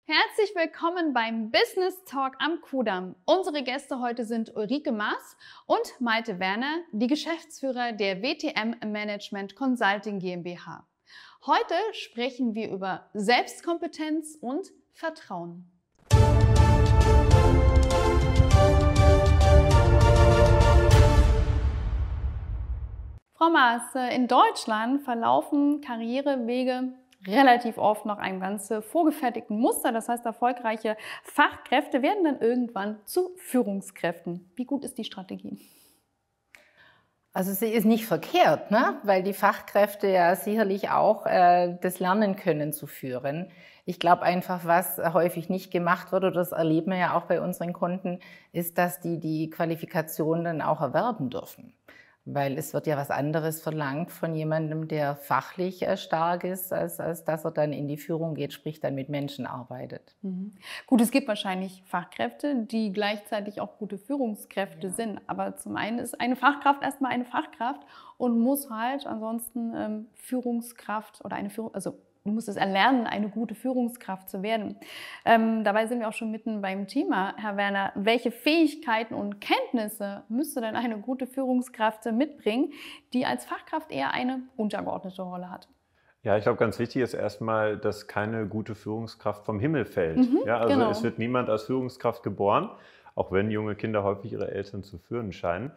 Herzlich willkommen beim Business Talk am Kudamm. Unsere Gäste heute sind Ulrike Maas und Malte Werner, die Geschäftsführer der WTM Management Consulting GmbH. Heute sprechen wir über Selbstkompetenz und Vertrauen. Frau Maas, in Deutschland verlaufen Karrierewege relativ oft nach einem ganz vorgefertigten Muster. Das heißt, erfolgreiche Fachkräfte werden dann irgendwann zu Führungskräften. Wie gut ist die Strategie? Also sie ist nicht verkehrt, ne? Weil die Fachkräfte ja sicherlich auch das lernen können zu führen. Ich glaube einfach, was häufig nicht gemacht wird, oder das erleben wir ja auch bei unseren Kunden, ist, dass die Qualifikation dann auch erwerben dürfen. Weil es wird ja was anderes verlangt von jemandem, der fachlich stark ist, als dass er dann in die Führung geht, sprich dann mit Menschen arbeitet. Mhm. Gut, es gibt wahrscheinlich Fachkräfte, die gleichzeitig auch gute Führungskräfte sind. Aber zum einen ist eine Fachkraft erstmal eine Fachkraft und muss halt ansonsten Führungskraft oder eine Führung, also du musst es erlernen, eine gute Führungskraft zu werden. Dabei sind wir auch schon mitten beim Thema, Herr Werner. Welche Fähigkeiten und Kenntnisse müsste denn eine gute Führungskraft mitbringen, die als Fachkraft eher eine untergeordnete Rolle hat? Ja, ich glaube, ganz wichtig ist erstmal, dass keine gute Führungskraft vom Himmel fällt. Ja, also genau. Es wird niemand als Führungskraft geboren, auch wenn junge Kinder häufig ihre Eltern zu führen scheinen.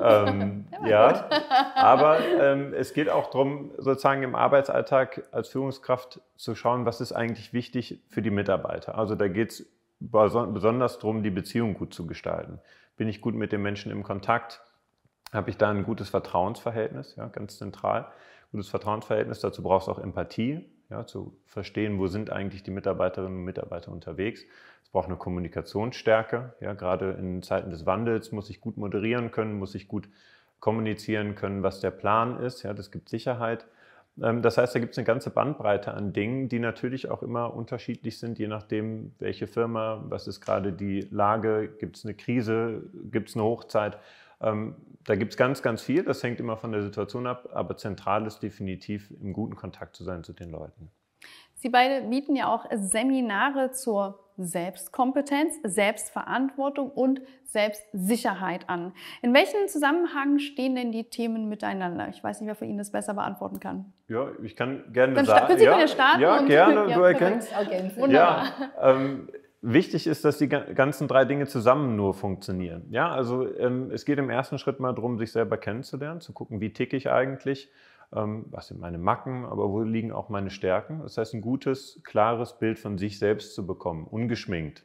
Aber es geht auch darum, sozusagen im Arbeitsalltag als Führungskraft zu schauen, was ist eigentlich wichtig für die Mitarbeiter. Also da geht es besonders darum, die Beziehung gut zu gestalten. Bin ich gut mit den Menschen im Kontakt? Habe ich da ein gutes Vertrauensverhältnis? Ja, ganz zentral. Gutes Vertrauensverhältnis, dazu brauchst du auch Empathie, ja, zu verstehen, wo sind eigentlich die Mitarbeiterinnen und Mitarbeiter unterwegs. Es braucht eine Kommunikationsstärke, ja, gerade in Zeiten des Wandels muss ich gut moderieren können, muss ich gut kommunizieren können, was der Plan ist, ja, das gibt Sicherheit. Das heißt, da gibt es eine ganze Bandbreite an Dingen, die natürlich auch immer unterschiedlich sind, je nachdem, welche Firma, was ist gerade die Lage, gibt es eine Krise, gibt es eine Hochzeit. Da gibt es ganz, ganz viel, das hängt immer von der Situation ab, aber zentral ist definitiv, im guten Kontakt zu sein zu den Leuten. Sie beide bieten ja auch Seminare zur Selbstkompetenz, Selbstverantwortung und Selbstsicherheit an. In welchem Zusammenhang stehen denn die Themen miteinander? Ich weiß nicht, wer von Ihnen das besser beantworten kann. Ja, ich kann gerne Dann sagen. können Sie bitte starten. Ja, gerne, ja, du erkennst. Wunderbar. Ja, wichtig ist, dass die ganzen drei Dinge zusammen nur funktionieren. Ja, also es geht im ersten Schritt mal darum, sich selber kennenzulernen, zu gucken, wie ticke ich eigentlich, was sind meine Macken, aber wo liegen auch meine Stärken. Das heißt, ein gutes, klares Bild von sich selbst zu bekommen, ungeschminkt.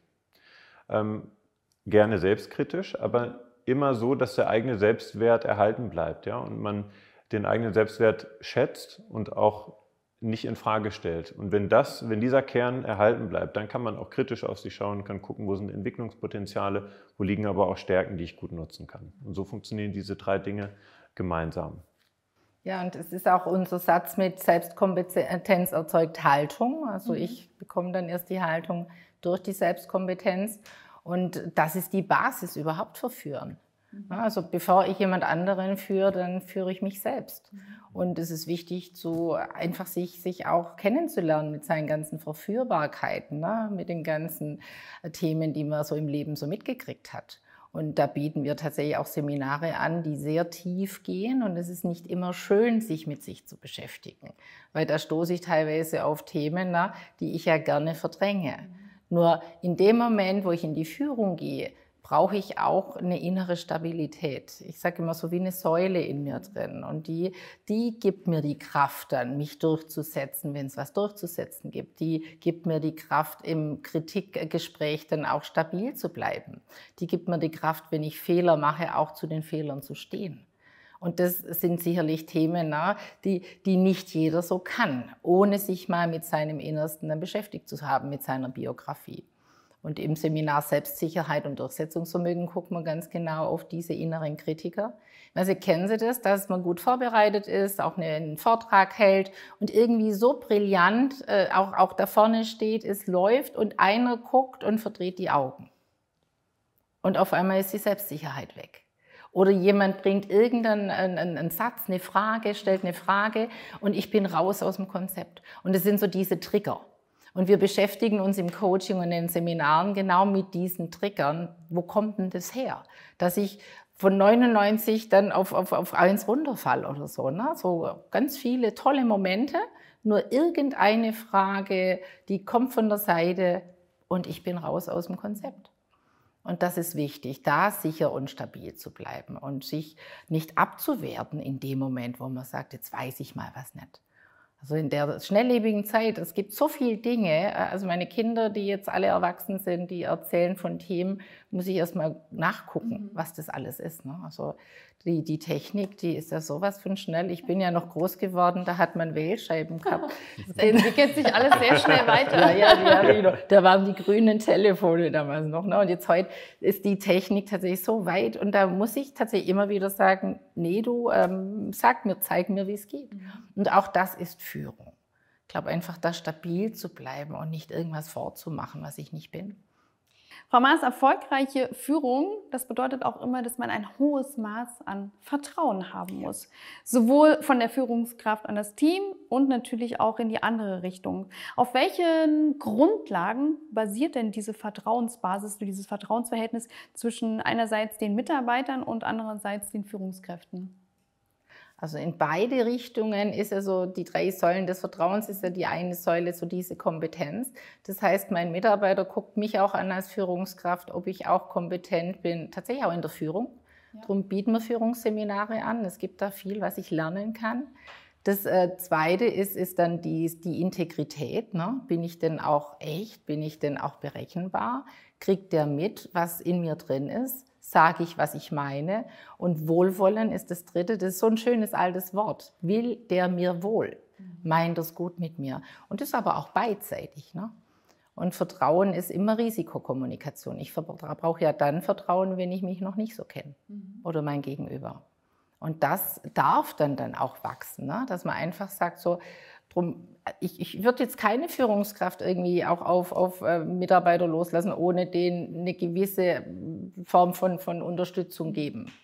Gerne selbstkritisch, aber immer so, dass der eigene Selbstwert erhalten bleibt, ja, und man den eigenen Selbstwert schätzt und auch nicht in Frage stellt. Und wenn dieser Kern erhalten bleibt, dann kann man auch kritisch auf sich schauen, kann gucken, wo sind Entwicklungspotenziale, wo liegen aber auch Stärken, die ich gut nutzen kann. Und so funktionieren diese drei Dinge gemeinsam. Ja, und es ist auch unser Satz mit Selbstkompetenz erzeugt Haltung. Also ich bekomme dann erst die Haltung durch die Selbstkompetenz. Und das ist die Basis überhaupt für Führen. Also bevor ich jemand anderen führe, dann führe ich mich selbst. Und es ist wichtig, einfach sich auch kennenzulernen mit seinen ganzen Verführbarkeiten, ne? Mit den ganzen Themen, die man so im Leben so mitgekriegt hat. Und da bieten wir tatsächlich auch Seminare an, die sehr tief gehen. Und es ist nicht immer schön, sich mit sich zu beschäftigen, weil da stoße ich teilweise auf Themen, die ich ja gerne verdränge. Nur in dem Moment, wo ich in die Führung gehe, brauche ich auch eine innere Stabilität. Ich sage immer so wie eine Säule in mir drin. Und die gibt mir die Kraft dann, mich durchzusetzen, wenn es was durchzusetzen gibt. Die gibt mir die Kraft, im Kritikgespräch dann auch stabil zu bleiben. Die gibt mir die Kraft, wenn ich Fehler mache, auch zu den Fehlern zu stehen. Und das sind sicherlich Themen, die nicht jeder so kann, ohne sich mal mit seinem Innersten dann beschäftigt zu haben, mit seiner Biografie. Und im Seminar Selbstsicherheit und Durchsetzungsvermögen gucken wir ganz genau auf diese inneren Kritiker. Also kennen Sie das, dass man gut vorbereitet ist, auch einen Vortrag hält und irgendwie so brillant auch da vorne steht, es läuft und einer guckt und verdreht die Augen. Und auf einmal ist die Selbstsicherheit weg. Oder jemand bringt irgendeinen Satz, eine Frage, stellt eine Frage und ich bin raus aus dem Konzept. Und das sind so diese Trigger. Und wir beschäftigen uns im Coaching und in den Seminaren genau mit diesen Triggern. Wo kommt denn das her? Dass ich von 99 dann auf 1 runterfall oder so. Ne? So ganz viele tolle Momente, nur irgendeine Frage, die kommt von der Seite und ich bin raus aus dem Konzept. Und das ist wichtig, da sicher und stabil zu bleiben und sich nicht abzuwerten in dem Moment, wo man sagt, jetzt weiß ich mal was nicht. Also in der schnelllebigen Zeit, es gibt so viele Dinge, also meine Kinder, die jetzt alle erwachsen sind, die erzählen von Themen, muss ich erst mal nachgucken, was das alles ist. Ne? Also die Technik, die ist ja sowas von schnell. Ich bin ja noch groß geworden, da hat man Wählscheiben gehabt. Das entwickelt sich alles sehr schnell weiter. Da waren die grünen Telefone damals noch. Ne? Und jetzt heute ist die Technik tatsächlich so weit. Und da muss ich tatsächlich immer wieder sagen, nee, du zeig mir, wie es geht. Und auch das ist Führung. Ich glaube einfach, da stabil zu bleiben und nicht irgendwas vorzumachen, was ich nicht bin. Frau Maas, erfolgreiche Führung, das bedeutet auch immer, dass man ein hohes Maß an Vertrauen haben muss. Sowohl von der Führungskraft an das Team und natürlich auch in die andere Richtung. Auf welchen Grundlagen basiert denn diese Vertrauensbasis, dieses Vertrauensverhältnis zwischen einerseits den Mitarbeitern und andererseits den Führungskräften? Also in beide Richtungen ist ja so, die 3 Säulen des Vertrauens ist ja die eine Säule, so diese Kompetenz. Das heißt, mein Mitarbeiter guckt mich auch an als Führungskraft, ob ich auch kompetent bin, tatsächlich auch in der Führung. Ja. Darum bieten wir Führungsseminare an. Es gibt da viel, was ich lernen kann. Das Zweite ist dann die Integrität. Ne? Bin ich denn auch echt? Bin ich denn auch berechenbar? Kriegt der mit, was in mir drin ist? Sage ich, was ich meine? Und Wohlwollen ist das Dritte. Das ist so ein schönes altes Wort. Will der mir wohl? Meint das gut mit mir? Und das ist aber auch beidseitig. Ne? Und Vertrauen ist immer Risikokommunikation. Ich brauche ja dann Vertrauen, wenn ich mich noch nicht so kenne oder mein Gegenüber. Und das darf dann auch wachsen, ne? Dass man einfach sagt, so, drum, ich würde jetzt keine Führungskraft irgendwie auch auf Mitarbeiter loslassen, ohne denen eine gewisse Form von Unterstützung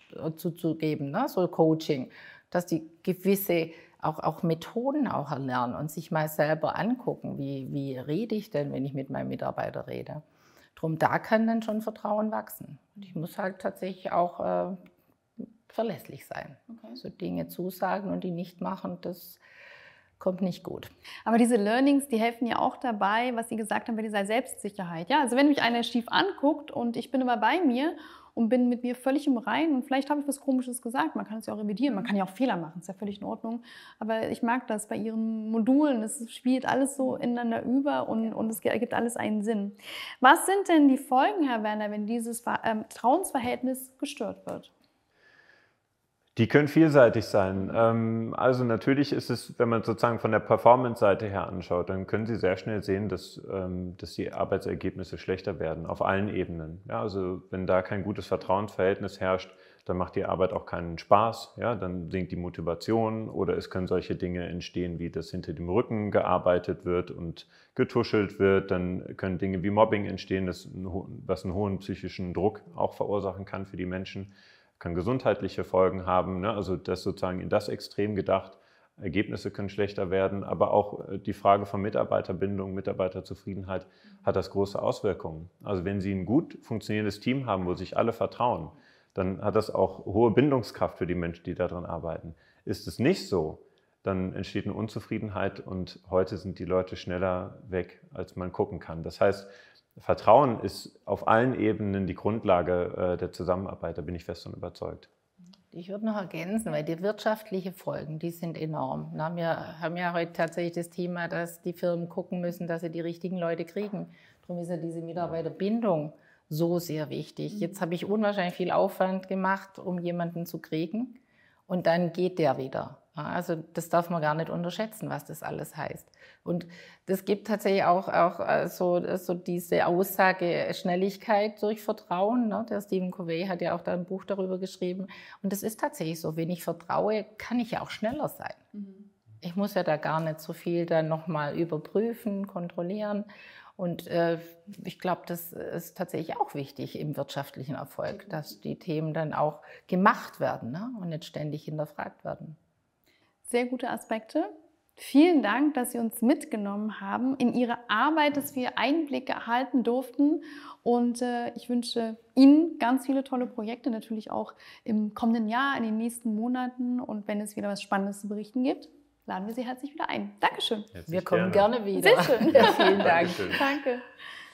zu geben, ne? So Coaching, dass die gewisse auch Methoden auch erlernen und sich mal selber angucken, wie rede ich denn, wenn ich mit meinem Mitarbeiter rede. Drum, da kann dann schon Vertrauen wachsen. Und ich muss halt tatsächlich auch verlässlich sein. Okay. So Dinge zusagen und die nicht machen, das kommt nicht gut. Aber diese Learnings, die helfen ja auch dabei, was Sie gesagt haben, bei dieser Selbstsicherheit. Ja, also wenn mich einer schief anguckt und ich bin aber bei mir und bin mit mir völlig im Reinen und vielleicht habe ich was Komisches gesagt, man kann es ja auch revidieren, man kann ja auch Fehler machen, ist ja völlig in Ordnung. Aber ich mag das bei Ihren Modulen, es spielt alles so ineinander über und es ergibt alles einen Sinn. Was sind denn die Folgen, Herr Werner, wenn dieses Vertrauensverhältnis gestört wird? Die können vielseitig sein. Also natürlich ist es, wenn man sozusagen von der Performance-Seite her anschaut, dann können Sie sehr schnell sehen, dass die Arbeitsergebnisse schlechter werden, auf allen Ebenen. Ja, also wenn da kein gutes Vertrauensverhältnis herrscht, dann macht die Arbeit auch keinen Spaß, ja, dann sinkt die Motivation oder es können solche Dinge entstehen, wie dass hinter dem Rücken gearbeitet wird und getuschelt wird. Dann können Dinge wie Mobbing entstehen, was einen hohen psychischen Druck auch verursachen kann für die Menschen. Kann gesundheitliche Folgen haben, ne? Also das sozusagen in das Extrem gedacht. Ergebnisse können schlechter werden, aber auch die Frage von Mitarbeiterbindung, Mitarbeiterzufriedenheit hat das große Auswirkungen. Also wenn Sie ein gut funktionierendes Team haben, wo sich alle vertrauen, dann hat das auch hohe Bindungskraft für die Menschen, die daran arbeiten. Ist es nicht so, dann entsteht eine Unzufriedenheit und heute sind die Leute schneller weg, als man gucken kann. Das heißt, Vertrauen ist auf allen Ebenen die Grundlage der Zusammenarbeit, da bin ich fest und überzeugt. Ich würde noch ergänzen, weil die wirtschaftlichen Folgen, die sind enorm. Wir haben ja heute tatsächlich das Thema, dass die Firmen gucken müssen, dass sie die richtigen Leute kriegen. Darum ist ja diese Mitarbeiterbindung so sehr wichtig. Jetzt habe ich unwahrscheinlich viel Aufwand gemacht, um jemanden zu kriegen und dann geht der wieder. Also das darf man gar nicht unterschätzen, was das alles heißt. Und das gibt tatsächlich auch so diese Aussage Schnelligkeit durch Vertrauen. Ne? Der Stephen Covey hat ja auch da ein Buch darüber geschrieben. Und das ist tatsächlich so, wenn ich vertraue, kann ich ja auch schneller sein. Ich muss ja da gar nicht so viel dann nochmal überprüfen, kontrollieren. Und ich glaube, das ist tatsächlich auch wichtig im wirtschaftlichen Erfolg, dass die Themen dann auch gemacht werden, ne? Und nicht ständig hinterfragt werden. Sehr gute Aspekte. Vielen Dank, dass Sie uns mitgenommen haben in Ihre Arbeit, dass wir Einblicke erhalten durften. Und ich wünsche Ihnen ganz viele tolle Projekte, natürlich auch im kommenden Jahr, in den nächsten Monaten. Und wenn es wieder was Spannendes zu berichten gibt, laden wir Sie herzlich wieder ein. Dankeschön. Wir kommen gerne wieder. Sehr schön. Ja, vielen Dank. Dankeschön. Danke.